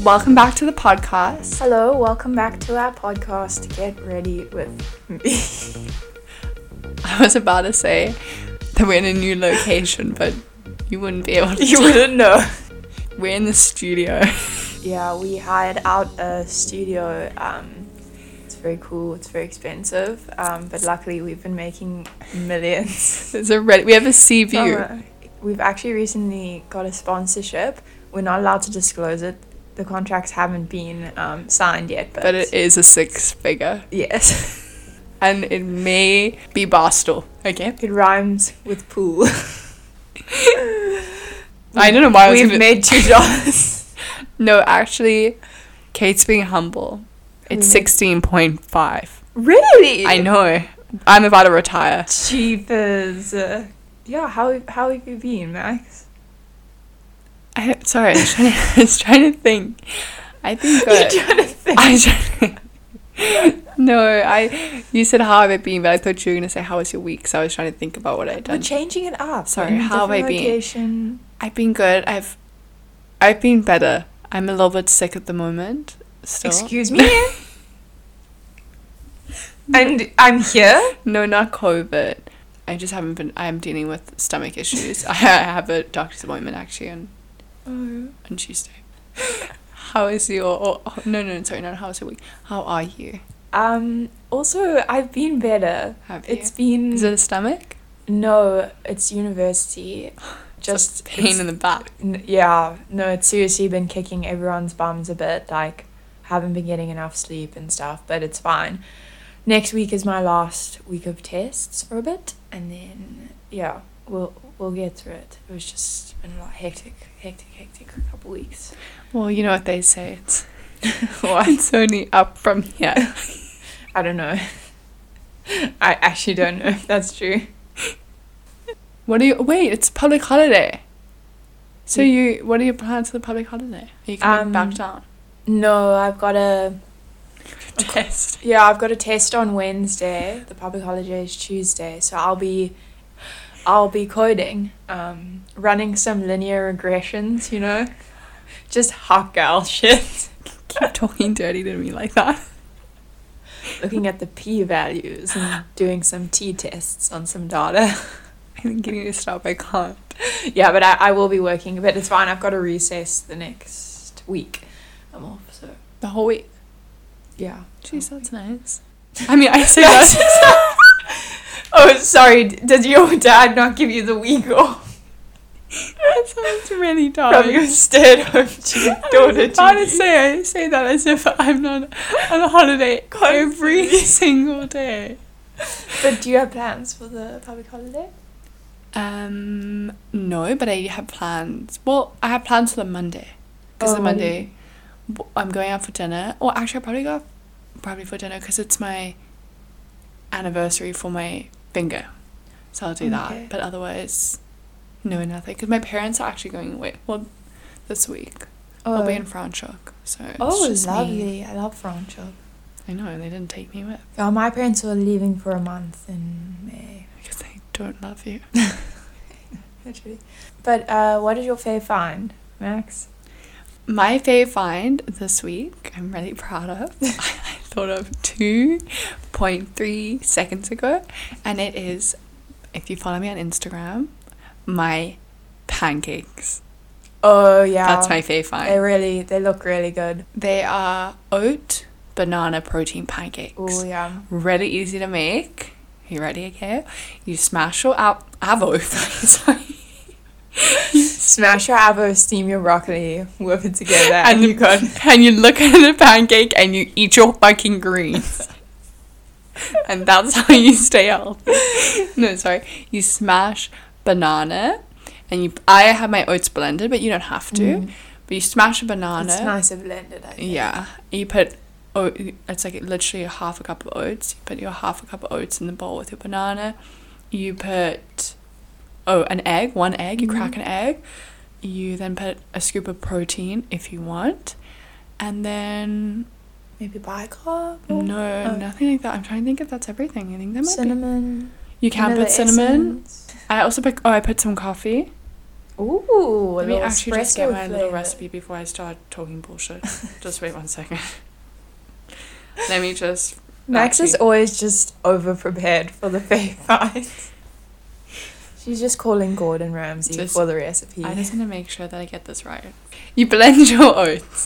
welcome back to the podcast. Hello, welcome back to our podcast. Get ready with me. I was about to say that we're in a new location, but you wouldn't be able to. You wouldn't know. We're in the studio. Yeah, we hired out a studio. It's very cool. It's very expensive. But luckily we've been making millions. We have a sea view. We've actually recently got a sponsorship. We're not allowed to disclose it. The contracts haven't been signed yet. But it is a 6-figure. Yes. And it may be Barstool, okay? It rhymes with pool. I don't know why we've made $2. No, actually, Kate's being humble. It's 16.5. Really? I know. I'm about to retire. Jeepers. Yeah, how have you been, Max? Sorry, I was trying to think. I think good. You're trying to think. You said how have I been, but I thought you were going to say how was your week, so I was trying to think about what I'd done. We're changing it up. Sorry, how have I been? I've been good. I've been better. I'm a little bit sick at the moment still. Excuse me? And I'm here? No, not COVID. I just haven't been. I'm dealing with stomach issues. I have a doctor's appointment actually on Tuesday. How is your? Sorry, not how is your week? How are you? Also, I've been better. Have you? It's been. Is it a stomach? No, it's university. Just pain in the back. Yeah, no, it's seriously been kicking everyone's bums a bit. Like, haven't been getting enough sleep and stuff, but it's fine. Next week is my last week of tests for a bit, and then yeah, we'll get through it. It was just been a lot hectic couple weeks. Well, you know what they say. It's what? It's only up from here. I don't know. I actually don't know if that's true. Wait, it's public holiday. So what are your plans for the public holiday? Are you coming back down? No, I've got a test. Yeah, I've got a test on Wednesday. The public holiday is Tuesday, so I'll be coding, running some linear regressions, you know, just hot girl shit. Keep talking dirty to me like that. Looking at the p-values and doing some t-tests on some data. I'm getting to stop. I can't. Yeah, but I will be working, but it's fine. I've got a recess the next week. I'm off, so the whole week. Yeah. Jeez, that's nice. I mean, I say that. Oh, sorry. Did your dad not give you the week off? That sounds really dumb. From your stay-at-home daughter. I say that as if I'm not on a holiday every single day. But do you have plans for the public holiday? No, but I have plans. Well, I have plans for the Monday. Because the Monday, I'm going out for dinner. Or actually, I'll probably for dinner because it's my anniversary for my finger. So I'll do that. But otherwise, no, nothing. Because my parents are actually going away. Well, this week. I'll be in Franschhoek. So it's lovely. Me. I love Franschhoek. I know, they didn't take me with. Oh, my parents were leaving for a month in May. Because they don't love you. Literally. But what did your fave find, Max? My fave find this week, I'm really proud of. I thought of 2.3 seconds ago. And it is, if you follow me on Instagram, my pancakes. Oh, yeah. That's my fave find. They look really good. They are oat banana protein pancakes. Oh, yeah. Really easy to make. You ready, okay? You smash your avo. Sorry. Smash your avo, steam your broccoli, whip it together, and you look at the pancake and you eat your fucking greens. And that's how you stay healthy. No, sorry. You smash banana, and I have my oats blended, but you don't have to. But you smash a banana. It's nicer blended, I think. Yeah. You put it's like literally half a cup of oats. You put your half a cup of oats in the bowl with your banana. You put one egg. You crack an egg. You then put a scoop of protein if you want, and then maybe bicarb. No, nothing like that. I'm trying to think if that's everything. I think that might cinnamon. You can put cinnamon. Essence. I also put some coffee. Ooh, Let me actually just get my little flavor. recipe before I start talking bullshit. Just wait 1 second. Let me just... Max is actually- always just over prepared for the fave finds. She's just calling Gordon Ramsay Just- for the recipe. I just want to make sure that I get this right. You blend your oats.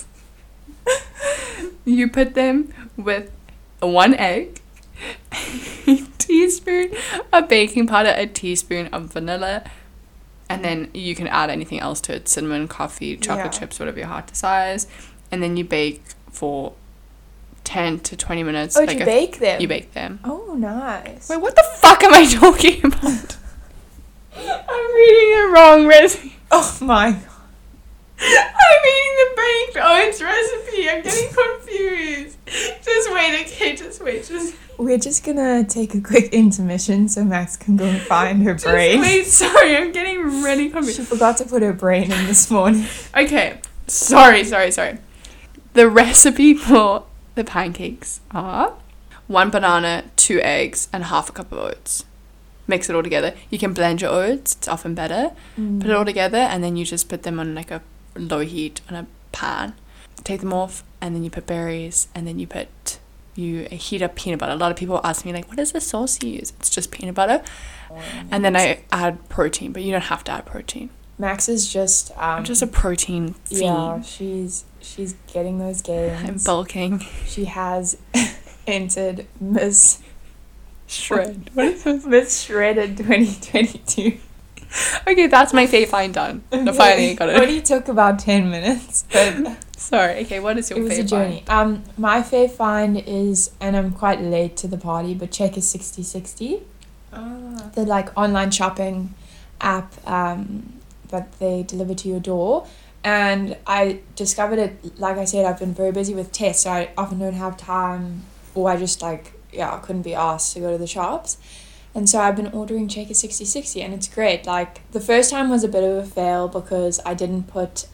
You put them with 1 egg, a teaspoon of baking powder, a teaspoon of vanilla, and then you can add anything else to it: cinnamon, coffee, chocolate Yeah. chips, whatever your heart desires. And then you bake for 10 to 20 minutes. Oh, you bake them? You bake them. Oh, nice. Wait, what the fuck am I talking about? I'm reading the wrong recipe. Oh my god. I'm reading the baked oats recipe. I'm getting confused. Just wait, okay? Just wait. We're just gonna take a quick intermission so Max can go and find her brain. Wait, sorry. I'm getting really She confused. forgot to put her brain in this morning. Okay. Sorry. The recipe for the pancakes are 1 banana, 2 eggs, and half a cup of oats. Mix it all together. You can blend your oats. It's often better. Put it all together, and then you just put them on like a low heat on a pan. Take them off, and then you put berries, and then you heat up peanut butter. A lot of people ask me like, what is the sauce you use? It's just peanut butter. And then I add protein, but you don't have to add protein. Max is just I'm just a protein fiend. yeah, she's getting those gains. I'm bulking. She has entered Miss Shred. What is this? Miss Shredded 2022. Okay, that's my fave find done. No, finally got It it. only took about 10 minutes, but Sorry. Okay, what is your it was a fave journey. My fave find is, and I'm quite late to the party, but Check is 6060. find? The like online shopping app that they deliver to your door. And I discovered it, like I said, I've been very busy with tests, so I often don't have time, or I just I couldn't be asked to go to the shops. And so I've been ordering Checker 6060, and it's great. Like, the first time was a bit of a fail because I didn't put,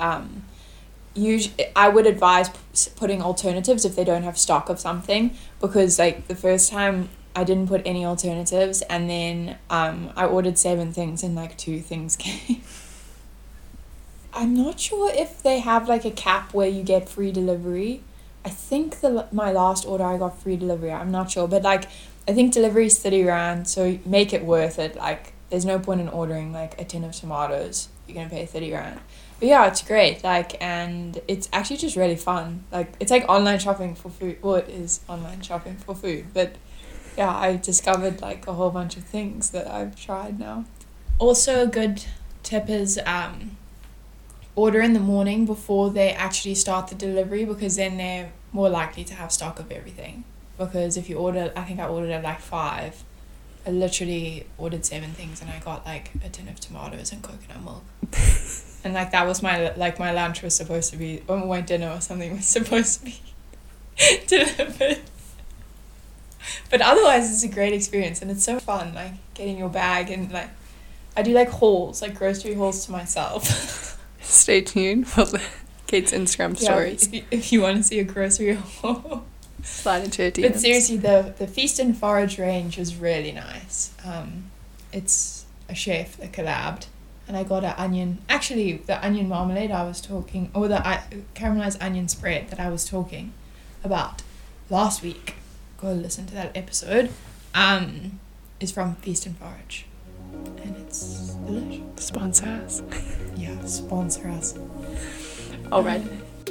I would advise putting alternatives if they don't have stock of something, because like the first time I didn't put any alternatives, and then I ordered 7 things and like 2 things came. I'm not sure if they have like a cap where you get free delivery. I think my last order I got free delivery. I'm not sure, but like I think delivery is 30 rand, so make it worth it. Like, there's no point in ordering like a tin of tomatoes. You're gonna pay 30 rand. But yeah, it's great. Like, and it's actually just really fun. Like, it's like online shopping for food. Well, it is online shopping for food, but yeah, I discovered like a whole bunch of things that I've tried now. Also, a good tip is order in the morning before they actually start the delivery, because then they're more likely to have stock of everything. Because if you order, I think I ordered at like 5, I literally ordered 7 things and I got like a tin of tomatoes and coconut milk. And like that was my lunch was supposed to be, or my dinner or something was supposed to be delivered. But otherwise it's a great experience, and it's so fun, like getting your bag, and like I do like hauls, like grocery hauls to myself. Stay tuned for Kate's Instagram stories. If you want to see a grocery haul. Slide into your DMs. But seriously, the Feast and Forage range was really nice. It's a chef that collabed, and I got the onion marmalade I was talking, or the caramelized onion spread that I was talking about last week. Go listen to that episode. Is from Feast and Forage, and it's delicious. Sponsor us. Yeah, sponsor us. Alright.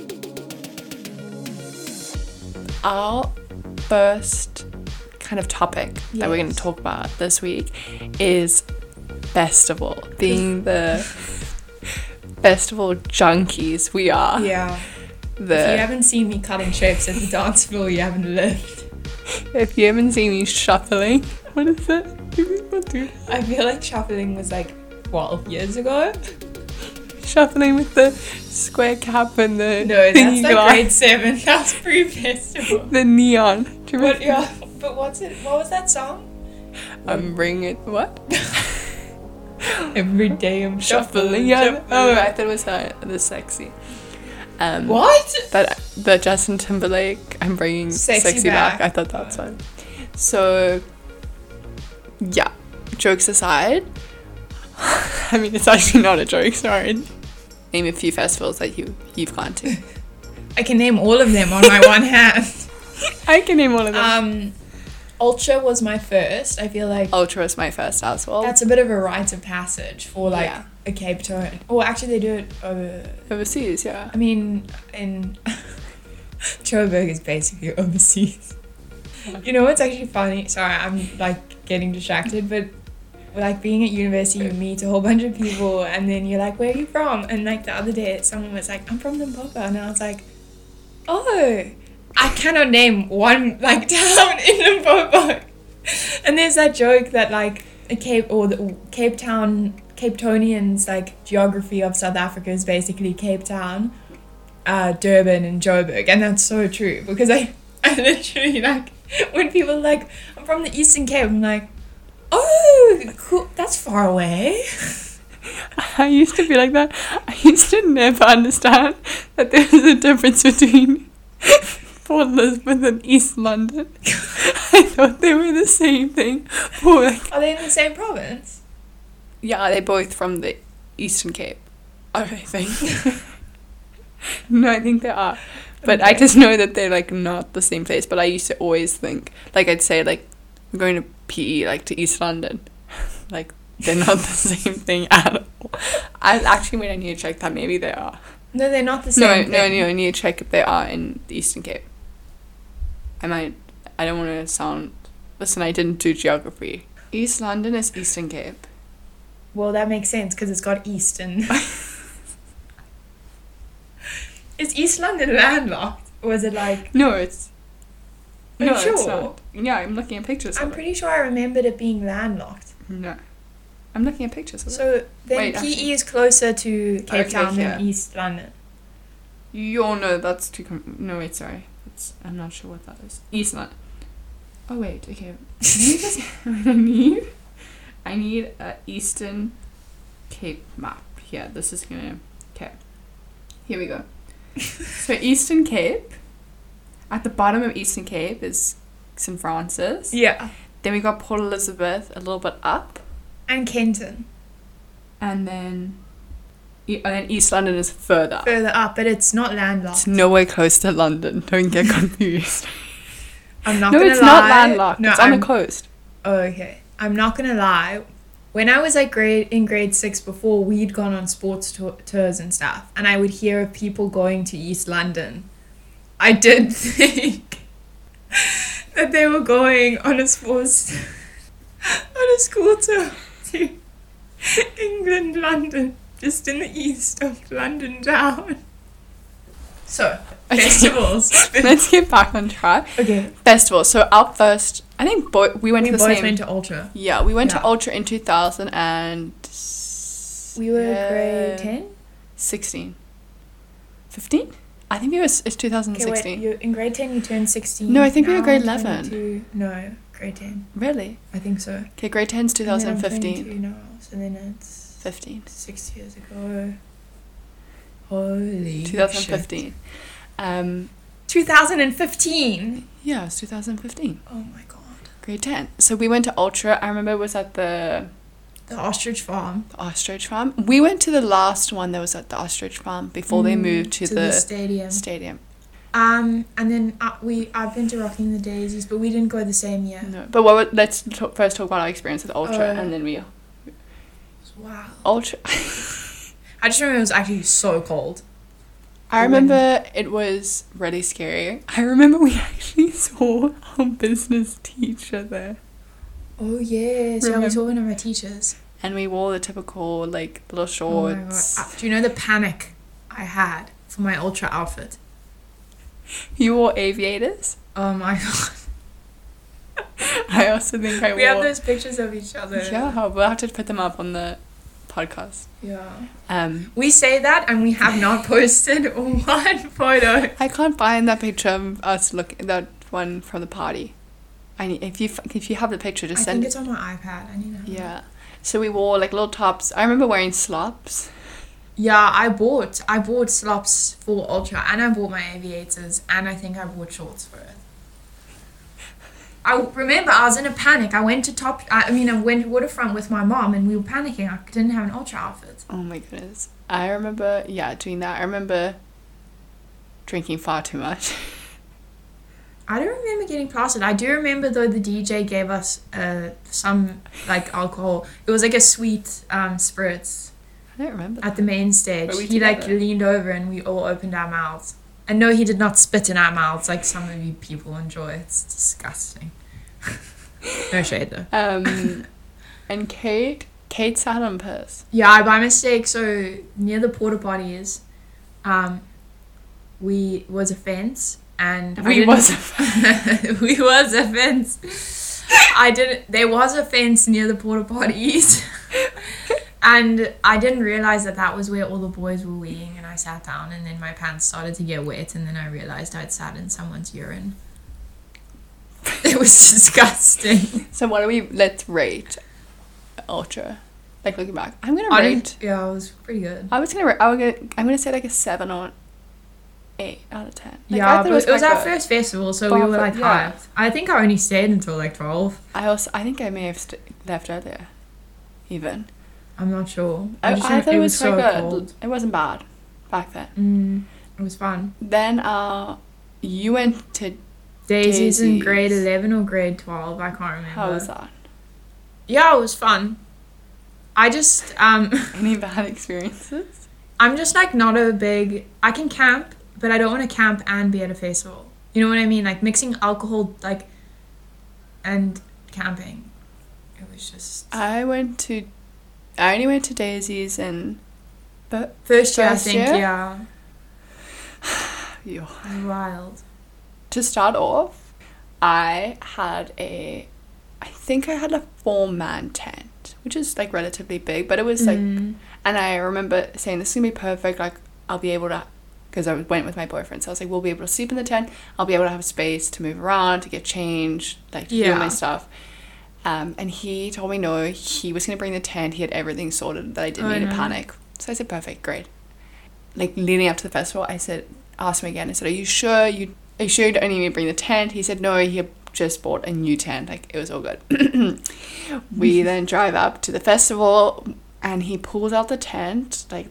Our first kind of topic that we're going to Yes. talk about this week is festival. Being the festival junkies we are. Yeah. If you haven't seen me cutting shapes at the dance floor, you haven't lived. If you haven't seen me shuffling, what is it? I feel like shuffling was like 12 years ago. Shuffling with the square cap and the No, that's thingy like glass. grade 7. That's pre-festival. The neon. Do you What? remember? Yeah. But what was that song? I'm bringing it. What? Every day I'm Shuffling. Yeah. Oh, I thought it was the sexy. What? But the Justin Timberlake, I'm bringing sexy back. I thought that's fun. So, yeah. Jokes aside, I mean, it's actually not a joke, sorry. Name a few festivals that you've gone to. I can name all of them on my one hand. I can name all of them. Ultra was my first. I feel like Ultra was my first as well. that's a bit of a rite of passage for like Yeah. a Cape Town. Or actually, they do it Overseas, yeah. I mean, in Joburg is basically overseas. You know what's actually funny? Sorry, I'm like getting distracted, but like being at university, you meet a whole bunch of people, and then you're like, "Where are you from?" And like the other day, someone was like, "I'm from Limpopo," and I was like, "Oh, I cannot name one like town in Limpopo." And there's that joke that like the Cape Townians like geography of South Africa is basically Cape Town, Durban, and Joburg, and that's so true because I literally like when people are like, "I'm from the Eastern Cape," I'm like, "Oh, cool, that's far away." I used to be like that. I used to never understand that there was a difference between Port Elizabeth and East London. I thought they were the same thing. Or like, Are they in the same province? yeah, they're both from the Eastern Cape, I think. No, I think they are. But I just know that they're like not the same place. But I used to always think, like I'd say like, I'm going to PE, like to East London. Like, they're not the same thing at all. I need to check that. Maybe they are. No, they're not the same No, thing. I need to check if they are in the Eastern Cape. I don't want to sound... Listen, I didn't do geography. East London is Eastern Cape. Well, that makes sense because it's got Eastern. Is East London landlocked? Or is it like... No, it's... Are you No, sure? it's not. Yeah, I'm looking at pictures I'm of pretty sure I remembered it being landlocked. it. No. I'm looking at pictures of it. So then Wait, PE actually- is closer to Cape Okay, Town yeah. than East London. No, that's too... No, wait, sorry. I'm not sure what that is. East London. Oh, wait, okay. I need a Eastern Cape map. Here, this is gonna... Okay. Here we go. So Eastern Cape, at the bottom of Eastern Cape is St. Francis. Yeah. Then we got Port Elizabeth a little bit up. And Kenton. And then East London is further up. Further up, but it's not landlocked. It's nowhere close to London. Don't get confused. I'm not No, gonna it's lie. not landlocked. No, it's on the coast. Oh, okay. I'm not gonna lie. When I was like in grade 6 before, we'd gone on sports tours and stuff, and I would hear of people going to East London. I did think that they were going on a school tour to England, London, just in the east of London town. So, festivals. Let's get back on track. Okay. Festivals. So our first, I think we went to the both same. went to Ultra. Yeah, we went to Yeah. Ultra in 2000 and... We were grade 10? 16. 15? I think it's Okay, 2016. wait, in grade 10 you turned 16. No, I think we were Now grade I'm 11. 22. No, grade 10. Really? I think so. Okay, grade 10's And then I'm 2015. 22 now, so then it's 15. 6 years ago. Holy 2015. shit. 2015? Yeah, it was 2015. Oh my god. Grade 10. So we went to Ultra. I remember it was at the The ostrich farm. Ostrich Farm. We went to the last one that was at the Ostrich Farm before they moved to the stadium. stadium. And then I've been to Rocking the Daisies, but we didn't go the same year. No, but let's first talk about our experience with Ultra, Oh. and then we Wow. Ultra. I just remember it was actually so cold. I remember it was really scary. I remember we actually saw our business teacher there, Oh yes, yeah, we Remember- saw one of our teachers. and we wore the typical like little Oh my god. shorts. Do you know the panic I had for my Ultra outfit? You wore aviators. Oh my god. I also think I We wore. have those pictures of each other. Yeah, we'll have to put them up on the podcast. Yeah. We say that and we have not posted one photo. I can't find that picture of us that one from the party. If you have the picture, just I send think it. it's on my iPad. I need to have it. Yeah. So we wore like little tops. I remember wearing slops. Yeah, I bought slops for Ultra and I bought my aviators and I think I bought shorts for it. I remember I was in a panic. I went to Waterfront with my mom and we were panicking. I didn't have an ultra outfit. Oh my goodness. I remember, doing that. I remember drinking far too much. I don't remember getting plastered. I do remember though the DJ gave us some like alcohol. It was like a sweet spritz. I don't remember at the main stage. He together? like leaned over and we all opened our mouths. And no, he did not spit in our mouths like some of you people enjoy. It's disgusting. No shade though. And Kate sat on piss. Yeah, I by mistake. So near the porta potties, we was a fence. And we was a fence. There was a fence near the porta potties. And I didn't realize that was where all the boys were weeing, and I sat down and then my pants started to get wet and then I realized I'd sat in someone's urine. It was disgusting. So let's rate Ultra. Like looking back. I'm gonna rate. Yeah, it was pretty good. I'm gonna say like a 7 or 8 out of 10. Like, yeah, but it was our first festival, so we were like hyped. I think I only stayed until like 12. I think I may have left earlier, even. I'm not sure. I thought it was so good. Cold. It wasn't bad back then. It was fun. Then you went to Daisy's in grade 11 or grade 12. I can't remember. How was that? Yeah, it was fun. I just Any bad experiences? I'm just like not a big. I can camp, but I don't want to camp and be at a festival. You know what I mean? Like mixing alcohol like and camping. It was just. I only went to Daisy's in first year, I think. Yeah. Yeah. Wild. To start off, I think I had a 4-man tent, which is like relatively big, but it was like, and I remember saying this is gonna be perfect. Like I'll be able to, because I went with my boyfriend, so I was like, we'll be able to sleep in the tent. I'll be able to have space to move around, to get changed, like to do my stuff. And he told me no, he was going to bring the tent. He had everything sorted, that I didn't need to panic. So I said, perfect, great. Like leading up to the festival, asked him again, I said, are you sure you don't need me to bring the tent? He said, no, he had just bought a new tent. Like it was all good. We then drive up to the festival and he pulls out the tent, like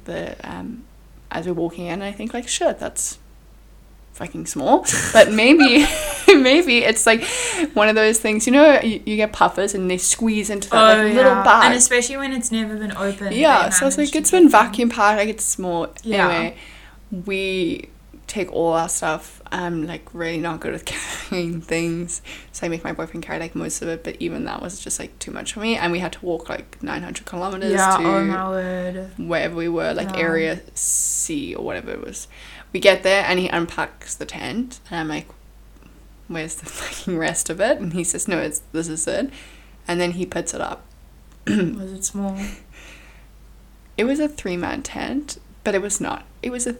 as we're walking in, and I think like, shit, that's fucking small, but maybe it's like one of those things, you know, you get puffers and they squeeze into that little bag, and especially when it's never been opened. So it's like it's been vacuum packed, like it's small. Anyway, we take all our stuff. I'm like really not good with carrying things, so I make my boyfriend carry like most of it, but even that was just like too much for me, and we had to walk like 900 kilometers to wherever we were, like area C or whatever it was. We get there and he unpacks the tent and I'm like, where's the fucking rest of it? And he says, no, this is it. And then he puts it up. Was it small? It was a 3-man tent, but it was not. It was a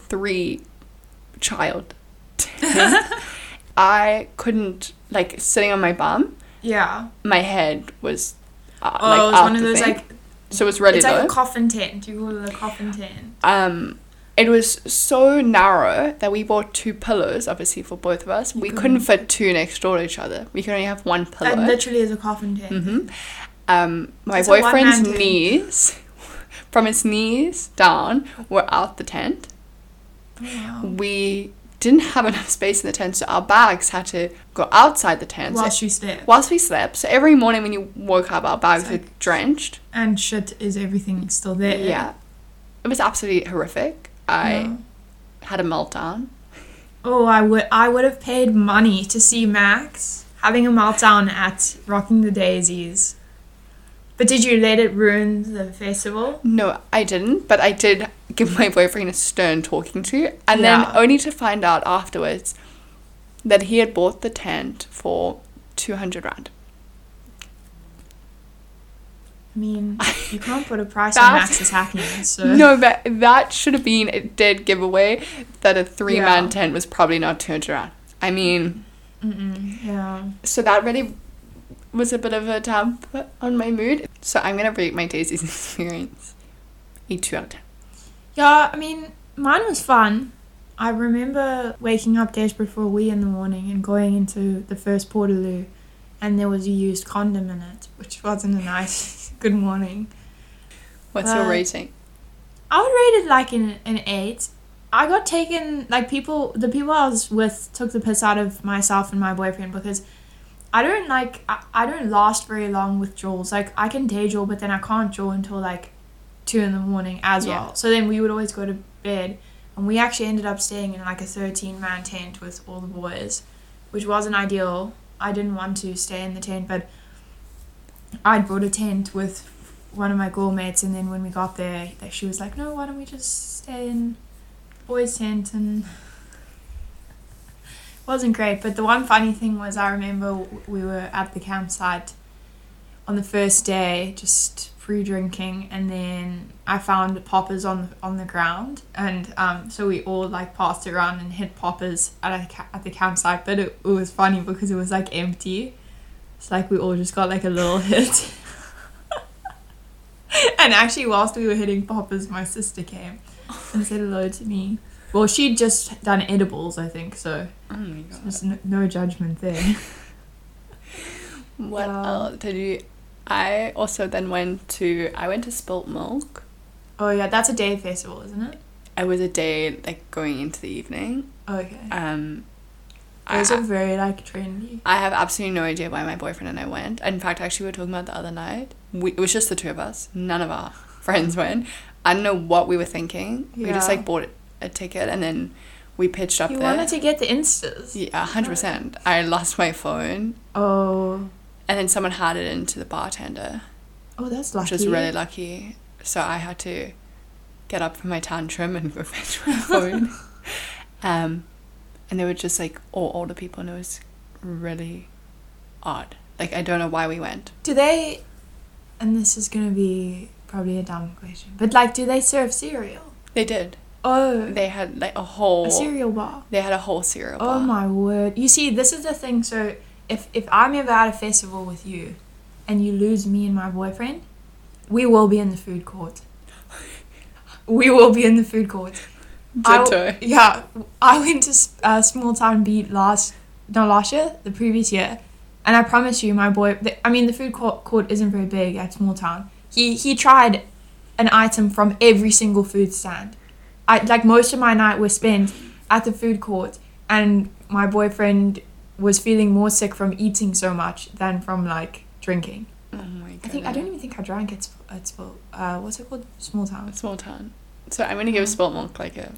3-child tent. I couldn't, like, sitting on my bum. Yeah. My head was it was one of those thing. Like. So it was ready. It's like a coffin tent. You call it a coffin tent. It was so narrow that we bought 2 pillows, obviously, for both of us. We couldn't fit 2 next door to each other. We could only have 1 pillow. That literally is a coffin tent. My boyfriend's knees, from his knees down, were out the tent. Wow. We didn't have enough space in the tent, so our bags had to go outside the tent. Whilst we slept. So every morning when you woke up, our bags were drenched. And shit, is everything still there? Yeah. It was absolutely horrific. I had a meltdown. Oh, I would have paid money to see Max having a meltdown at Rocking the Daisies. But did you let it ruin the festival? No, I didn't. But I did give my boyfriend a stern talking to. And then only to find out afterwards that he had bought the tent for 200 rand. I mean, you can't put a price on Max's happiness. So. No, but that should have been a dead giveaway that a 3-man tent was probably not 200 rand. I mean... Yeah. So that really was a bit of a damp on my mood. So I'm going to rate my Daisy's experience a 2 out of 10. Yeah, I mean, mine was fun. I remember waking up desperate for a wee in the morning and going into the first Portaloo and there was a used condom in it, which wasn't a nice good morning. What's your rating? I would rate it like an 8. I got taken, like, the people I was with took the piss out of myself and my boyfriend because I don't last very long with jaws. Like, I can day jaw, but then I can't jaw until like 2 in the morning as well. So then we would always go to bed, and we actually ended up staying in like a 13-man tent with all the boys, which wasn't ideal. I didn't want to stay in the tent, but I'd brought a tent with one of my girl mates, and then when we got there, she was like, no, why don't we just stay in the boys' tent? And it wasn't great. But the one funny thing was, I remember we were at the campsite on the first day, just pre-drinking, and then I found poppers on the ground, and so we all like passed around and hit poppers at the campsite, but it was funny because it was like empty. It's like we all just got like a little hit. And actually, whilst we were hitting poppers, my sister came and said hello to me. Well, she'd just done edibles, I think, so Oh my god. there's no judgment there. What else did you... I also then went to Spilt Milk. Oh yeah, that's a day festival, isn't it? It was a day like going into the evening. Okay. Those are very like trendy. I have absolutely no idea why my boyfriend and I went. In fact, actually, we were talking about the other night. It was just the two of us. None of our friends went. I don't know what we were thinking. Yeah. We just like bought a ticket and then we pitched up there. You wanted to get the Instas. Yeah, 100%. I lost my phone. Oh. And then someone handed it into the bartender. Oh, that's lucky. Which was really lucky. So I had to get up from my tantrum and go fetch my phone. And they were just like all older people, and it was really odd. Like, I don't know why we went. Do they, and this is going to be probably a dumb question, but like, do they serve cereal? They did. Oh. They had like a cereal bar. They had a whole cereal bar. Oh my word. You see, this is the thing. So if I'm ever at a festival with you and you lose me and my boyfriend, we will be in the food court. We will be in the food court. Ditto. I went to Small Town Beat the previous year, and I promise you, the food court isn't very big at Small Town. He tried an item from every single food stand. Most of my night was spent at the food court, and my boyfriend was feeling more sick from eating so much than from like drinking. Oh my god. I don't even think I drank at what's it called? Small Town. Small Town. So I'm gonna give Spilt Milk like a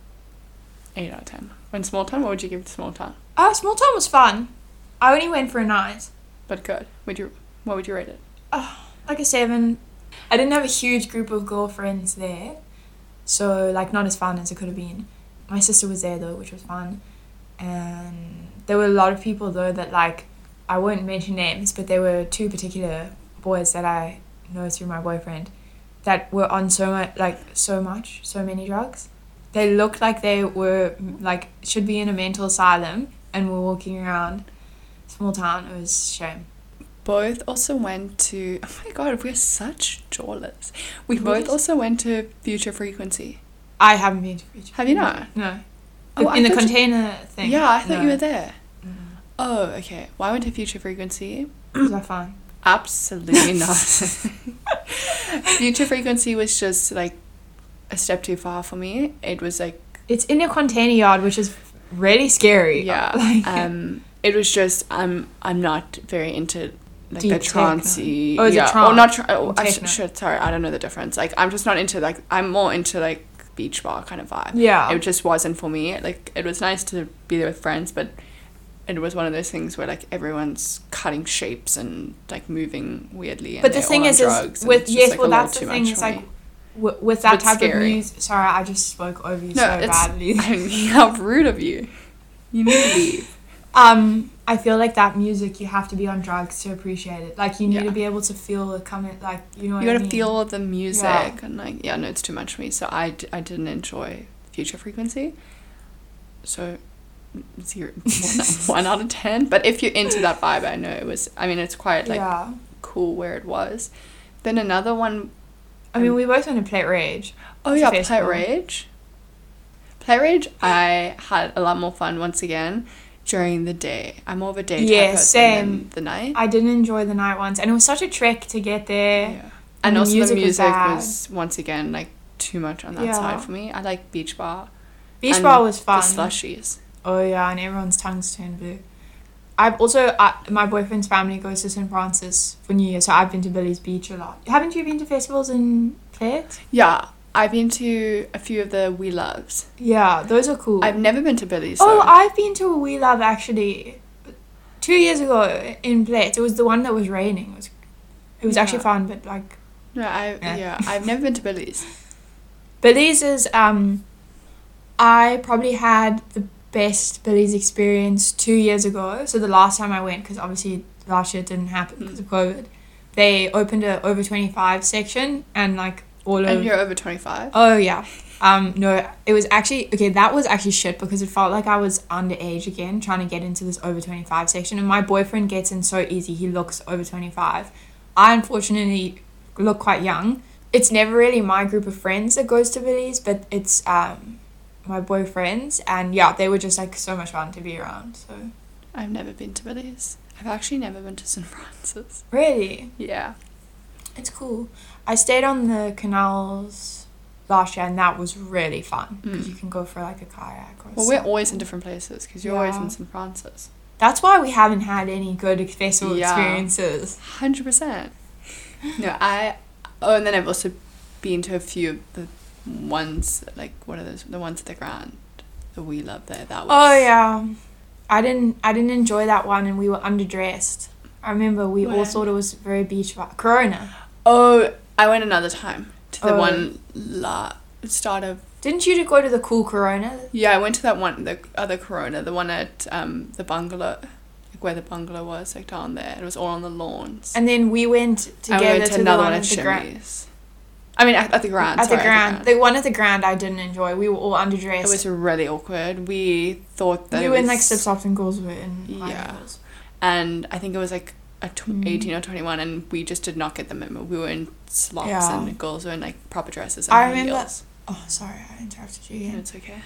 8 out of 10. When Small Town, what would you give to Small Town? Small Town was fun. I only went for a night. But good. What would you rate it? Like a 7. I didn't have a huge group of girlfriends there, so like not as fun as it could have been. My sister was there though, which was fun, and there were a lot of people though that like, I won't mention names, but there were 2 particular boys that I know through my boyfriend that were on so many drugs. They looked like they were like should be in a mental asylum and were walking around Small Town. It was a shame. Both also went to, oh my god, we're such jawless. We both also went to Future Frequency. I haven't been to Future. Have you not? No. Oh, in the container thing. Yeah, I thought you were there. Mm. Oh, okay. Well, I went to Future Frequency. Was that fun? Absolutely not. Future Frequency was just like a step too far for me. It was like, it's in a container yard, which is really scary. Yeah. It was just I'm not very into like deep the trancey. Oh, is it trance? Or not Sorry, I don't know the difference. Like, I'm just not into like, I'm more into like beach bar kind of vibe. Yeah. It just wasn't for me. Like, it was nice to be there with friends, but it was one of those things where like everyone's cutting shapes and like moving weirdly. But the thing is that's the thing. It's like with that type of music. Sorry, I just spoke over you badly. How rude of you. You need to leave. I feel like that music, you have to be on drugs to appreciate it. Like, you need to be able to feel it coming, like, you know what I mean? You gotta feel the music, and like, no, it's too much for me. So I didn't enjoy Future Frequency. So 1 out of 10. But if you're into that vibe, I know it's quite like cool where it was. Then another one. I mean, we both went to Plate Rage. Oh yeah, Plate Rage. Plate Rage, I had a lot more fun once again. during the day. I'm more of a day Yeah, type person same. than the night. I didn't enjoy the night ones, and it was such a trek to get there. Yeah. And the also the music music was was once again like too much on that Yeah. side for me. I like Beach Bar. Beach and Bar was fun. The slushies. Oh yeah, and everyone's tongues turn blue. My boyfriend's family goes to St. Francis for New Year, so I've been to Billy's Beach a lot. Haven't you been to festivals in Perth? Yeah, I've been to a few of the We Loves. Yeah, those are cool. I've never been to Billy's. Oh, though. I've been to a We Love actually 2 years ago in Perth. It was the one that was raining. It was actually Yeah. fun, but like No, I've never been to Billy's. Billy's is I probably had the best Billy's experience 2 years ago. So the last time I went, because obviously last year it didn't happen because of COVID, they opened a over 25 section and like all of. And you're over 25. Oh yeah. No, it was actually okay. That was actually shit because it felt like I was underage again, trying to get into this over 25 section. And my boyfriend gets in so easy; he looks over 25. I unfortunately look quite young. It's never really my group of friends that goes to Billy's, but it's my boyfriend's, and yeah, they were just like so much fun to be around. So I've never been to Billy's. I've actually never been to St. Francis. really, Yeah. it's cool. I stayed on the canals last year, and that was really fun because you can go for like a kayak or. Well, we're always in different places because you're always Yeah. in St. Francis. That's why we haven't had any good festival Yeah. experiences. 100%. No, and then I've also been to a few of the ones, like, what are those? The ones at the Grand. The We Love there. That was. Oh yeah, I didn't enjoy that one, and we were underdressed. I remember we all Where? thought it was very beach vibe. Corona. Oh, I went another time to the Oh. one start of. Didn't you go to the cool Corona? Yeah, I went to that one, the other Corona, the one at the bungalow, like where the bungalow was, like down there. It was all on the lawns. And then we went together And we went to another the one one at at the Grand. Shimmy's. I mean, at the Grand. At sorry, the Grand. The one at the Grand I didn't enjoy. We were all underdressed. It was really awkward. We thought that we it were in was, like slip flops and girls were in high Yeah. heels. and I think it was like 18 or 21, and we just did not get the memo. We were in slops, Yeah. and the girls were in like proper dresses and I high remember- heels. Oh, sorry, I interrupted you No, again. it's okay.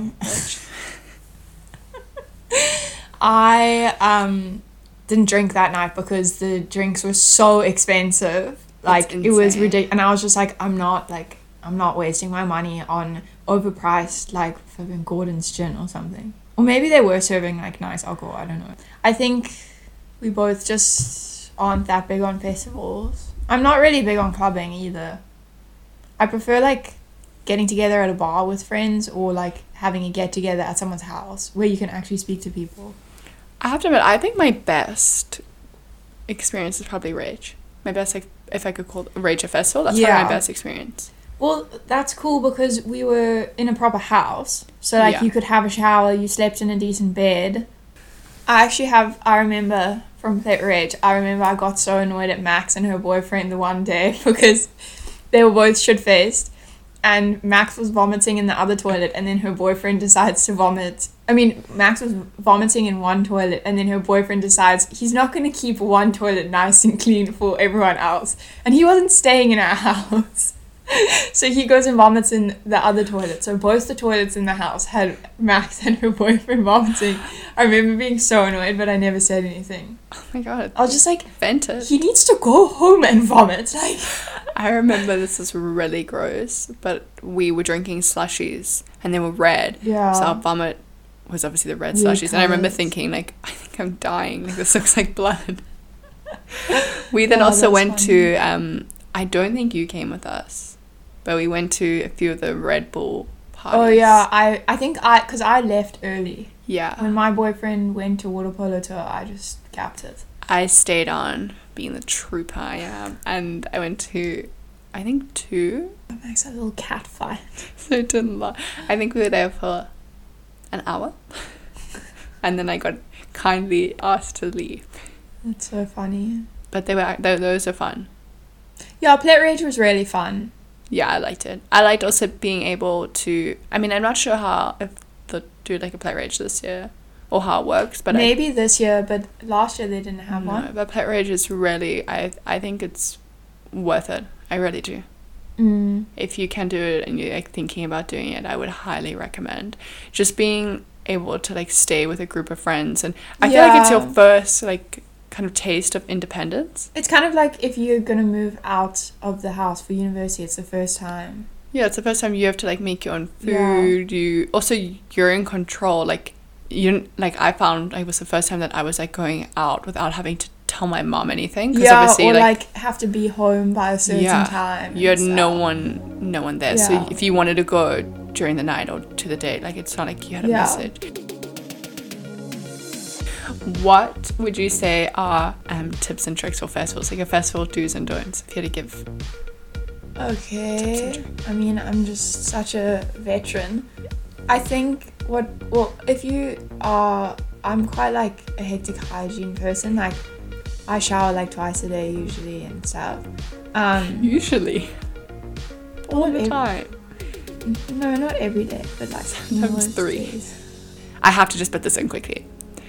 I didn't drink that night because the drinks were so expensive. Like it was insane. ridiculous, and I was just like, I'm not wasting my money on overpriced like fucking Gordon's gin or something. Or maybe they were serving like nice alcohol. I don't know. I think we both just aren't that big on festivals. I'm not really big on clubbing either. I prefer like getting together at a bar with friends or like having a get together at someone's house where you can actually speak to people. I have to admit, I think my best experience is probably Rage. My best, like, if I could call it Rage a festival, that's probably Yeah. my best experience. Well, that's cool because we were in a proper house. So, like, Yeah. you could have a shower, you slept in a decent bed. I remember from Plate Rage, I got so annoyed at Max and her boyfriend the one day because they were both shit-faced. And Max was vomiting in the other toilet, and then her boyfriend decides to vomit. I mean, Max was vomiting in one toilet, and then her boyfriend decides he's not going to keep one toilet nice and clean for everyone else. And he wasn't staying in our house. So he goes and vomits in the other toilet. So both the toilets in the house had Max and her boyfriend vomiting. I remember being so annoyed, but I never said anything. Oh my god. I was just like, Vented. he needs to go home and vomit. Like, I remember this was really gross, but we were drinking slushies and they were red. yeah. So our vomit was obviously the red Weird slushies. And I remember colours. thinking, like, I think I'm dying. Like, this looks like blood. We then Oh, also that's went funny. to, I don't think you came with us, but we went to a few of the Red Bull parties. Oh yeah, I think because I left early. Yeah. When my boyfriend went to water polo tour, I just capped it. I stayed on being the trooper I am, and I went to, I think, 2. That makes a little cat fight. So I didn't lie. I think we were there for an hour, and then I got kindly asked to leave. That's so funny. But those are fun. Yeah, Plate Rage was really fun. Yeah, I liked it. I liked also being able to. I mean, I'm not sure if they'll do like a Plate Rage this year or how it works, but Maybe this year, but last year they didn't have no, one. but Plate Rage is really. I think it's worth it. I really do. Mm. If you can do it and you're like thinking about doing it, I would highly recommend. Just being able to like stay with a group of friends, and I feel like it's your first like kind of taste of independence. It's kind of like if you're gonna move out of the house for university, it's the first time. Yeah, it's the first time you have to like make your own food. You're in control. Like I found it was the first time that I was like going out without having to tell my mom anything. Obviously, or like have to be home by a certain time. You had no one there. So if you wanted to go during the night or to the day, like it's not like you had a message. What would you say are tips and tricks for festivals? Like a festival do's and don'ts, if you had to give. Okay. I mean, I'm just such a veteran. I think I'm quite like a hectic hygiene person. Like I shower like twice a day usually and stuff. Usually? All the time? No, not every day, but like sometimes 3 days. I have to just put this in quickly.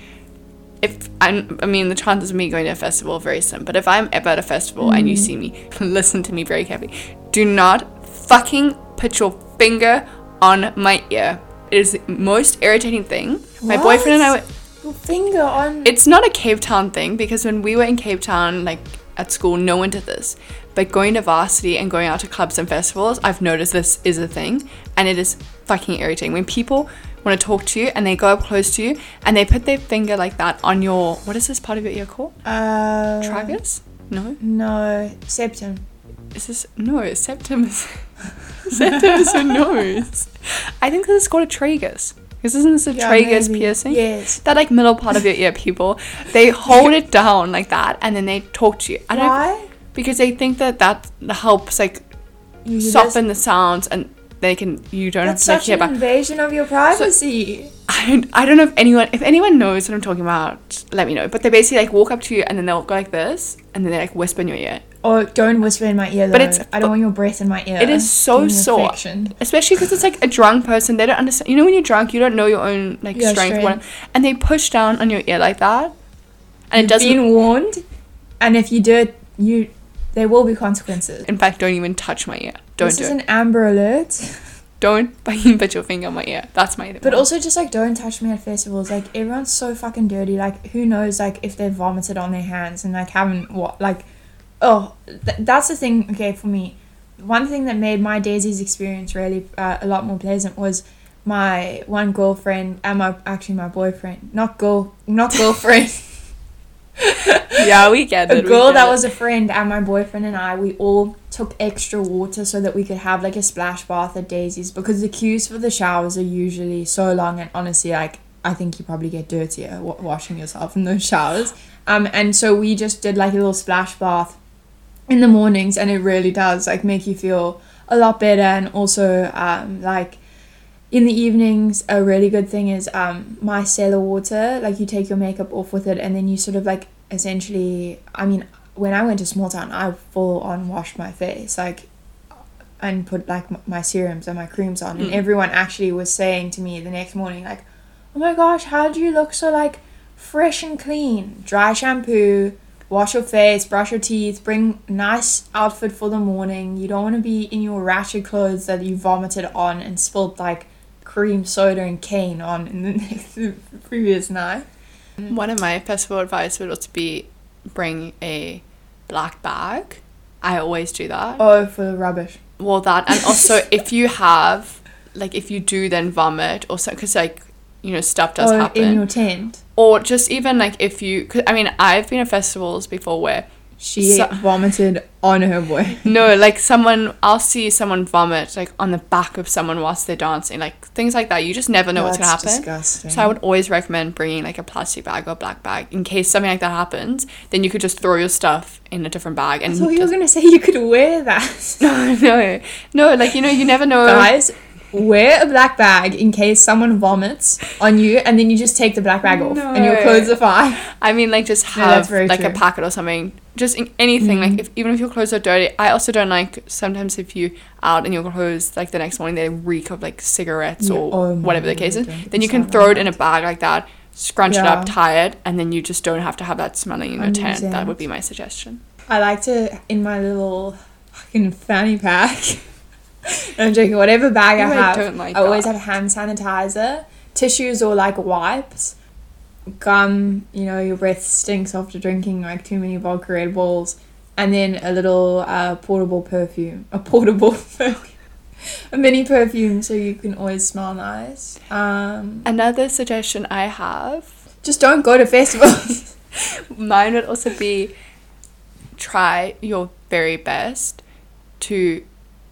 The chances of me going to a festival are very slim, but if I'm ever at a festival and you see me, listen to me very carefully. Do not fucking put your finger on my ear. It is the most irritating thing. What? My boyfriend and I were... Your finger on... It's not a Cape Town thing, because when we were in Cape Town, like at school, no one did this. But going to varsity and going out to clubs and festivals, I've noticed this is a thing, and it is fucking irritating. When people want to talk to you and they go up close to you and they put their finger like that on your... What is this part of your ear called? Tragus? No? No. Septum. Is this... No, septum is... septum is your nose. I think this is called a tragus. Because isn't this a tragus maybe. Piercing? Yes. That like middle part of your ear, people, they hold it down like that and then they talk to you. Why? Because they think that helps like soften the sounds, and you don't have to like hear back. That's such an invasion of your privacy. So, I don't know if anyone knows what I'm talking about, let me know. But they basically like walk up to you and then they'll go like this and then they like whisper in your ear. Oh, don't whisper in my ear though. But I don't want your breath in my ear. It is so sore. Especially because it's like a drunk person. They don't understand. You know when you're drunk, you don't know your own like strength. And they push down on your ear like that. And You've been warned. And if you do it, there will be consequences. In fact, don't even touch my ear. This is an Amber Alert. Don't fucking put your finger on my ear. That's my... But also just like don't touch me at festivals. Like everyone's so fucking dirty. Like who knows like if they vomited on their hands and like haven't that's the thing. Okay, for me, one thing that made my Daisy's experience really a lot more pleasant was my one girlfriend and my boyfriend. Not girlfriend. Yeah, we get it. A girl that was a friend and my boyfriend and I, we all took extra water so that we could have like a splash bath at Daisy's, because the queues for the showers are usually so long, and honestly like I think you probably get dirtier washing yourself in those showers. And so we just did like a little splash bath in the mornings, and it really does like make you feel a lot better. And also like in the evenings, a really good thing is micellar water. Like you take your makeup off with it, and then you sort of like essentially, I mean, when I went to Small Town, I full on washed my face like and put like my serums and my creams on, and everyone actually was saying to me the next morning like, oh my gosh, how do you look so like fresh and clean? Dry shampoo, wash your face, brush your teeth, bring nice outfit for the morning. You don't want to be in your ratchet clothes that you vomited on and spilled like cream soda and cane on in the previous night. One of my festival advice would also be bring a black bag. I always do that. Oh, for the rubbish. Well, that, and also if you have, like, if you do then vomit or so, because like, you know, stuff does happen. In your tent. Or just even like if you, cause, I mean, I've been at festivals before where she vomited on her boy. No, like I'll see someone vomit like on the back of someone whilst they're dancing, like things like that. You just never know what's gonna happen. Disgusting. So I would always recommend bringing like a plastic bag or black bag in case something like that happens. Then you could just throw your stuff in a different bag. And I thought you were gonna say you could wear that. No, like, you know, you never know. Guys, wear a black bag in case someone vomits on you, and then you just take the black bag off and your clothes are fine. I mean, like, just have like a packet or something, just anything. Like even if your clothes are dirty. I also don't like sometimes if you out and your clothes like the next morning they reek of like cigarettes or whatever the case is, then you can throw it in a bag like that, scrunch it up, tie it, and then you just don't have to have that smelling in your tent. That would be my suggestion. I like to, in my little fucking fanny pack, I'm joking, whatever bag I have, I always have hand sanitizer, tissues or like wipes, gum, you know, your breath stinks after drinking like too many vodka Red Bulls, and then a little portable perfume. A mini perfume so you can always smell nice. Another suggestion I have, just don't go to festivals. mine would also be try your very best to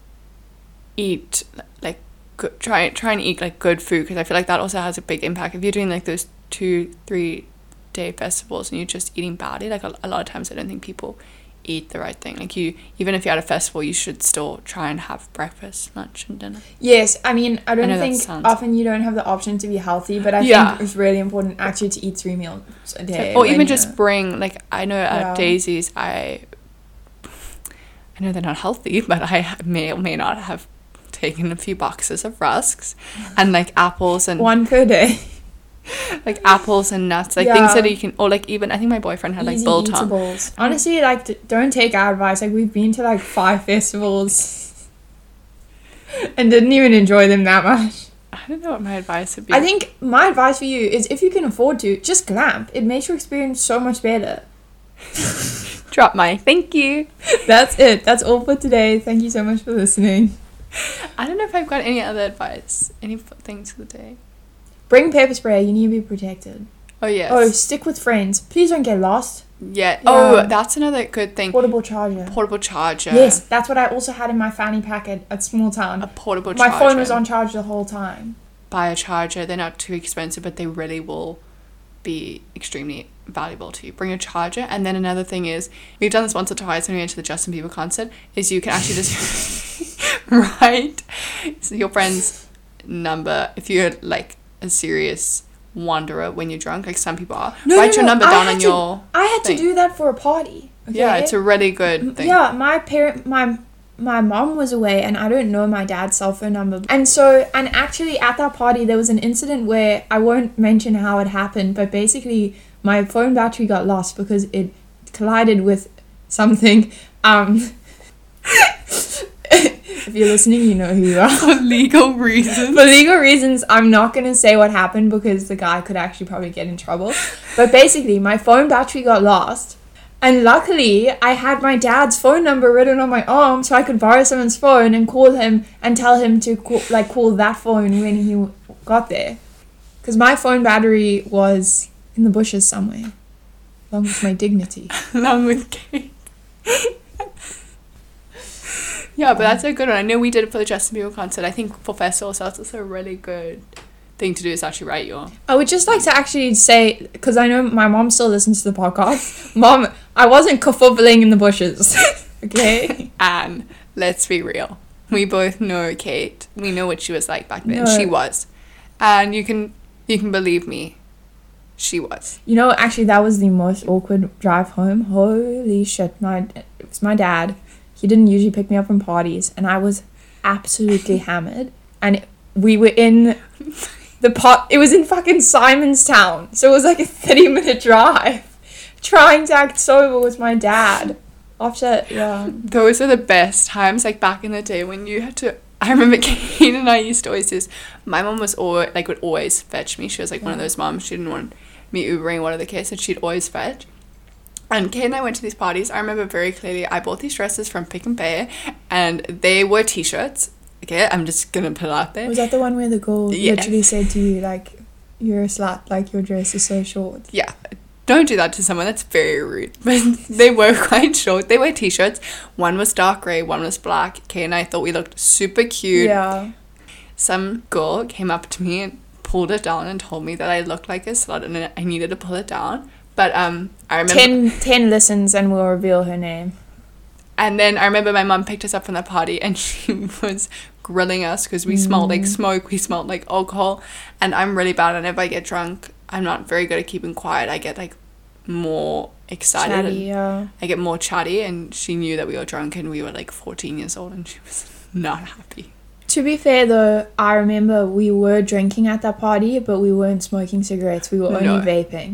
eat like good, try and eat like good food, because I feel like that also has a big impact. If you're doing like those 2-3 day festivals and you're just eating badly, like a lot of times I don't think people eat the right thing. Like, you, even if you're at a festival, you should still try and have breakfast, lunch and dinner. Yes, I mean, I don't think often you don't have the option to be healthy, but I think it's really important actually to eat 3 meals a day. Or even just bring, like, I know at Daisy's, I know they're not healthy, but I may or may not have taken a few boxes of rusks and like apples and 1 per day. Like apples and nuts, like things that you can, or like even I think my boyfriend had like biltong. Honestly, like don't take our advice. Like, we've been to like 5 festivals and didn't even enjoy them that much. I don't know what my advice would be. I think my advice for you is, if you can afford to, just glamp. It makes your experience so much better. Drop my thank you. That's it. That's all for today. Thank you so much for listening. I don't know if I've got any other advice, any things for the day. Bring pepper spray. You need to be protected. Oh, yes. Oh, stick with friends. Please don't get lost. Yeah. Oh, that's another good thing. Portable charger. Yes, that's what I also had in my fanny pack at Small Town. A portable charger. My phone was on charge the whole time. Buy a charger. They're not too expensive, but they really will be extremely valuable to you. Bring a charger. And then another thing is, we've done this once or twice when we went to the Justin Bieber concert, is you can actually just write your friend's number if you're like a serious wanderer when you're drunk, like some people are. Write your number down on your I had to do that for a party. Okay? Yeah, it's a really good thing. Yeah, my mom was away and I don't know my dad's cell phone number. And actually at that party there was an incident where, I won't mention how it happened, but basically my phone battery got lost because it collided with something. If you're listening, you know who you are. For legal reasons. For legal reasons, I'm not going to say what happened because the guy could actually probably get in trouble. But basically, my phone battery got lost. And luckily, I had my dad's phone number written on my arm so I could borrow someone's phone and call him and tell him to call that phone when he got there. Because my phone battery was in the bushes somewhere. Along with my dignity. Along with Kate. Yeah, but that's a good one. I know we did it for the Justin Bieber concert. I think for festivals, that's also a really good thing to do, is actually write your... I would just like to actually say, because I know my mom still listens to the podcast. Mom, I wasn't kerfuffling in the bushes. Okay? And let's be real. We both know Kate. We know what she was like back then. No. She was. And you can believe me. She was. You know, actually, that was the most awkward drive home. Holy shit. It was my dad. He didn't usually pick me up from parties, and I was absolutely hammered. And we were in it was in fucking Simonstown, so it was like a 30-minute drive. Trying to act sober with my dad. Those are the best times, like back in the day when you had to... I remember Kate and I used to always do... My mom was would always fetch me. She was like one of those moms. She didn't want me Ubering, one of the kids, and she'd always fetch. And Kate and I went to these parties. I remember very clearly, I bought these dresses from Pick n Pay, and they were t-shirts. Okay, I'm just going to put it out there. Was that the one where the girl literally said to you, like, you're a slut, like, your dress is so short? Yeah. Don't do that to someone. That's very rude. But they were quite short. They were t-shirts. One was dark grey, one was black. Kate and I thought we looked super cute. Yeah. Some girl came up to me and pulled it down and told me that I looked like a slut and I needed to pull it down. But I remember 10 listens and we'll reveal her name. And then I remember my mum picked us up from the party and she was grilling us because we smelled like smoke, we smelled like alcohol, and I'm really bad. And if I get drunk, I'm not very good at keeping quiet. I get like more excited. Chatty, yeah. I get more chatty, and she knew that we were drunk and we were like 14 years old and she was not happy. To be fair though, I remember we were drinking at that party, but we weren't smoking cigarettes. We were only vaping.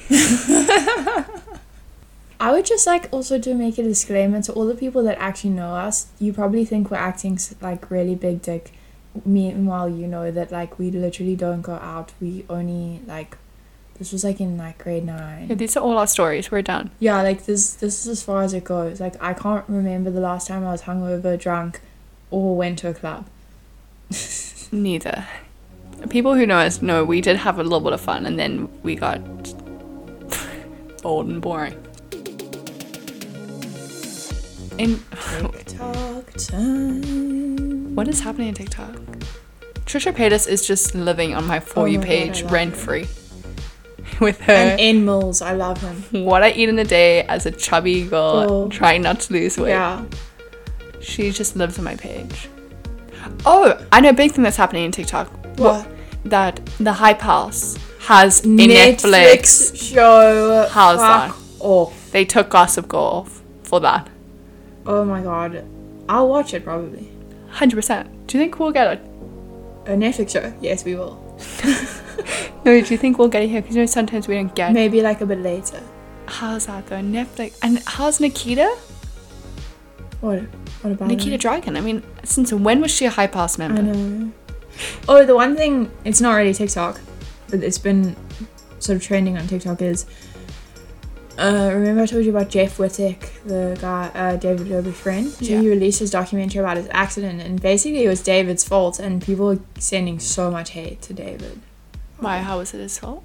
I would just like also to make a disclaimer to all the people that actually know us. You probably think we're acting like really big dick meanwhile, you know that like we literally don't go out. We only like, this was like in like grade 9. Yeah, these are all our stories. We're done. Yeah, like this is as far as it goes. Like I can't remember the last time I was hungover, drunk, or went to a club. Neither. People who know us know we did have a little bit of fun, and then we got old and boring. In TikTok time. what is happening in TikTok? Trisha Paytas is just living on my For Oh You my God, page I love rent free. With her, And N Mills, I love him. what I eat in a day as a chubby girl Oh. trying not to lose weight. Yeah. She just lives on my page. Oh, I know a big thing that's happening in TikTok. What? That the Hype House has a Netflix. show. How's that? Off. They took Gossip Girl off for that. Oh my god. I'll watch it probably. 100%. Do you think we'll get it? A Netflix show? Yes, we will. No, do you think we'll get it here? Because you know sometimes we don't get. Maybe like a bit later. How's that though? Netflix. And how's Nikita? What? What about Nikita it? Dragon. I mean, since when was she a Hype House I member? know. Oh, the one thing, it's not really TikTok, but it's been sort of trending on TikTok is, remember I told you about Jeff Wittek, the guy, David Dobie's friend? So Yeah. he released his documentary about his accident, and basically it was David's fault, and people were sending so much hate to David. Why? How was it his fault?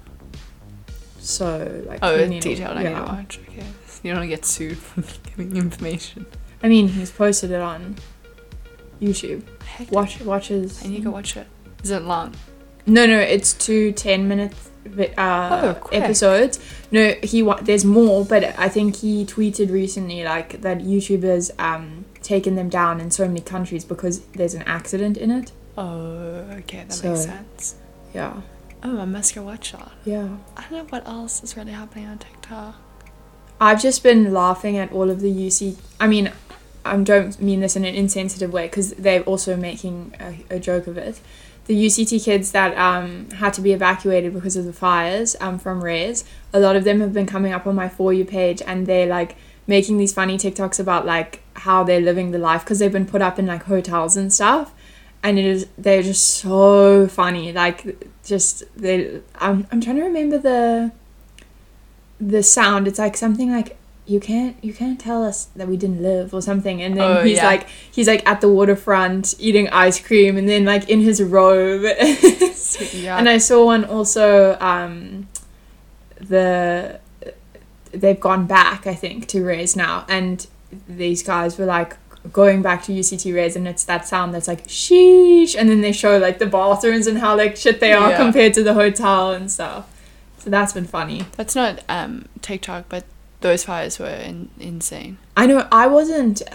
So, like... Oh, you need to- detailed. I need to yeah. watch. Okay. You don't want to get sued for giving information. I mean, he's posted it on YouTube. Heck, Watch his... I need to go watch it. Is it long? No, it's 2 10-minute quick. episodes. No, there's more, but I think he tweeted recently like that YouTubers taken them down in so many countries because there's an accident in it. Oh, okay, that So- makes sense. Yeah. Oh, I must go watch that. Yeah. I don't know what else is really happening on TikTok. I've just been laughing at all of the UC. I mean, I don't mean this in an insensitive way because they're also making a joke of it. The UCT kids that had to be evacuated because of the fires from Res, a lot of them have been coming up on my For You page, and they're like making these funny TikToks about like how they're living the life because they've been put up in like hotels and stuff, and they're just so funny. Like just I'm trying to remember the sound. It's like something like you can't tell us that we didn't live or something, and then he's like at the waterfront eating ice cream, and then like in his robe. Yeah. And I saw one also they've gone back, I think, to Res now, and these guys were like going back to UCT Res, and it's that sound that's like sheesh, and then they show like the bathrooms and how like shit they are Yeah. compared to the hotel and stuff. So that's been funny. That's not TikTok, but those fires were insane. I know I was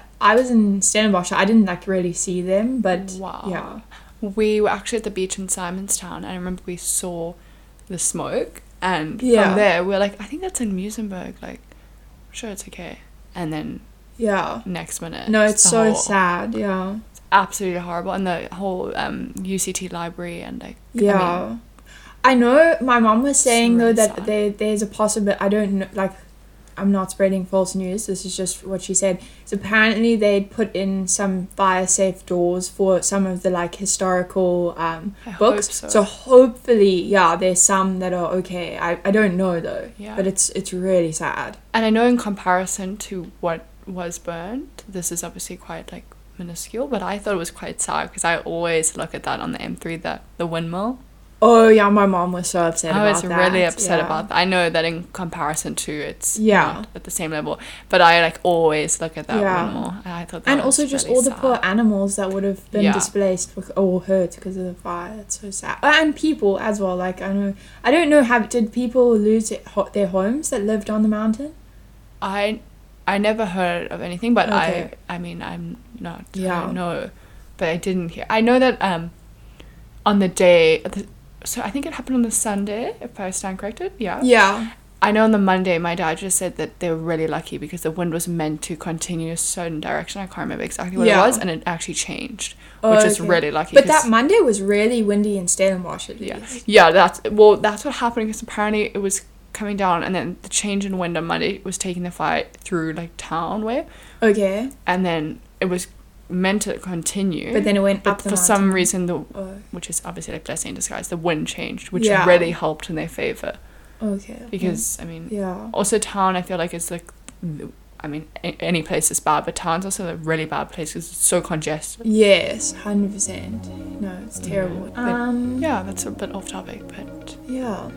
in Stellenbosch. I didn't like really see them, but Wow. yeah. We were actually at the beach in Simonstown, and I remember we saw the smoke, and Yeah. from there we were like, I think that's in Musenberg, like, I'm sure it's okay. And then Yeah. next minute, No, it's the so whole- sad. Yeah. absolutely horrible, and the whole UCT library and like Yeah. I know my mom was saying really though that sad. there's a possibility. I don't know, like, I'm not spreading false news. This is just what she said. So apparently they'd put in some fire safe doors for some of the like historical I books. hope so. Hopefully, yeah, there's some that are okay. I don't know though. Yeah. But it's really sad. And I know in comparison to what was burned, this is obviously quite like minuscule, but I thought it was quite sad because I always look at that on the M3, the windmill. Oh yeah, my mom was so upset I about was that. really upset Yeah. about that. I know that in comparison to it's Yeah. not at the same level, but I like always look at that Yeah. windmill, and I thought that And was also just really all the sad. poor animals that would have been Yeah. displaced or hurt because of the fire. It's so sad. And people as well. Like I don't know. Did people lose their homes that lived on the mountain? I never heard of anything, but Okay. I mean I'm not. Yeah. I don't know, but I didn't hear. I know that on the day. So I think it happened on the Sunday, if I stand corrected. Yeah. Yeah. I know on the Monday, my dad just said that they were really lucky because the wind was meant to continue a certain direction. I can't remember exactly what Yeah. it was, and it actually changed, which is Okay. really lucky. But 'cause- that Monday was really windy in Stellenbosch at least. yeah, that's what happened because apparently it was coming down, and then the change in wind on Monday was taking the fire through like town way, Okay. and then it was meant to continue. But then it went but up the for mountain. some reason, Oh, which is obviously like blessing in disguise, the wind changed, which Yeah. really helped in their favor. okay. Because, I mean, Yeah. also town, I feel like it's like, I mean, any place is bad, but town's also a really bad place because it's so congested. Yes, 100%. No, it's terrible. Yeah, that's a bit off topic, but Yeah.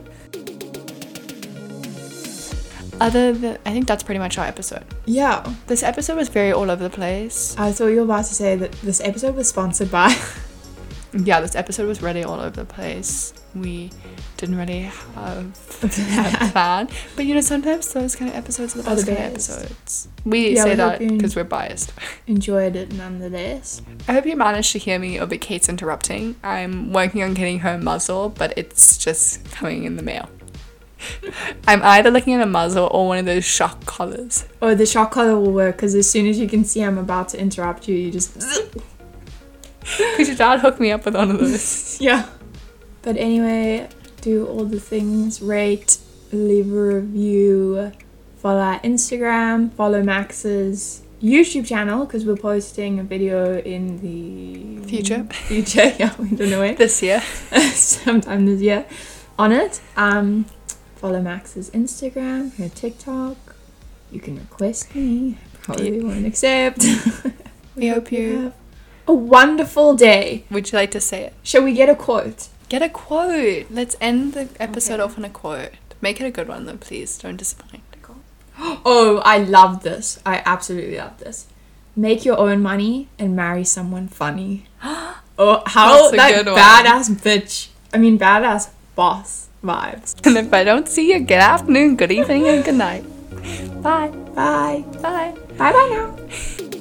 I think that's pretty much our episode. Yeah. This episode was very all over the place. I thought you were about to say that this episode was sponsored by. Yeah, this episode was really all over the place. We didn't really have a plan. But you know, sometimes those kind of episodes are the Are the best kind of best. episodes. We Yeah, say we that hope you because we're biased. Enjoyed it nonetheless. I hope you managed to hear me over Kate's interrupting. I'm working on getting her a muzzle, but it's just coming in the mail. I'm either looking at a muzzle or one of those shock collars. Oh, the shock collar will work because as soon as you can see I'm about to interrupt you, you just. Could your dad hook me up with one of those? Yeah. But anyway, do all the things. Rate, leave a review, follow our Instagram, follow Max's YouTube channel because we're posting a video in the Future. Yeah, we don't know when. This year. Sometime this year on it. Follow Max's Instagram, her TikTok. You can request me. Probably won't accept. We hope you have a wonderful day. Would you like to say it? Shall we get a quote? Get a quote. Let's end the episode Okay. off on a quote. Make it a good one though, please. Don't disappoint. Oh, I love this. I absolutely love this. Make your own money and marry someone funny. Oh, how That's a like good one. badass bitch. I mean, badass boss vibes. And if I don't see you, good afternoon, good evening, and good night. Bye. Bye. Bye. Bye bye now.